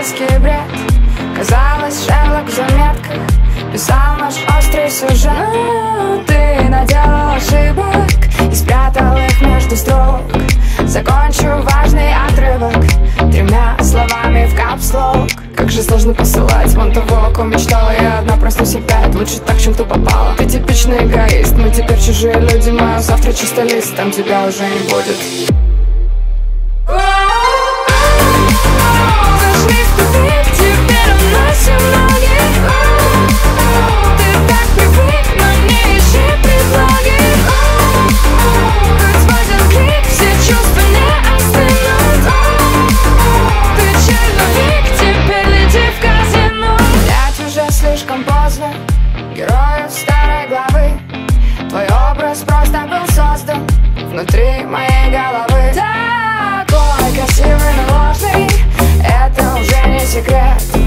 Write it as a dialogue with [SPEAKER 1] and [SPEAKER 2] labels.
[SPEAKER 1] детский бред. Казалось, Шерлок в заметках писал наш острый сюжет. Но ты наделал ошибок и спрятал их между строк. Закончу важный отрывок 3 словами в капслок. Как же сложно посылать вон того, о ком мечтала я одна, проснусь опять. Лучше так, чем кто попала. Ты типичный эгоист, мы теперь чужие люди. Мой завтра чисто лист, там тебя уже не будет. Зашли в тупик, теперь уносим ноги. Ты так привык, но не ищи предлоги. Как сводят клик, все чувства не остынут. Ты черновик, теперь лети в казино. Блять, уже слишком поздно, героев старой главы. Твой образ просто был создан внутри моей головы. Такой красивый, но ложный, это уже не секрет.